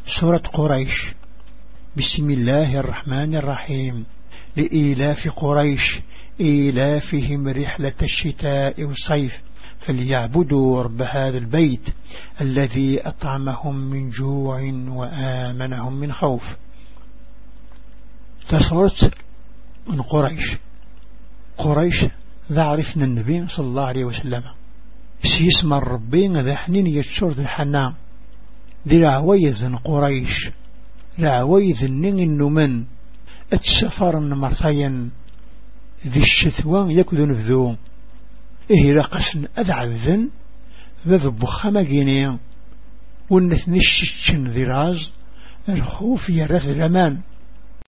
سورة قريش. بسم الله الرحمن الرحيم. لإيلاف قريش إيلافهم رحلة الشتاء والصيف فليعبدوا رب هذا البيت الذي أطعمهم من جوع وآمنهم من خوف. تصورت من قريش ذا عرفنا النبي صلى الله عليه وسلم سيسم الربين ذا حنين يتشور ذا الحنام ذي العويذ قريش العويذ النين النمن السفر مرثيا ذي الشثوان يكذن بذو إيه لقسن أدعذن ذذب خمجيني ونثنشتشن ذي راز الخوف يرث الأمان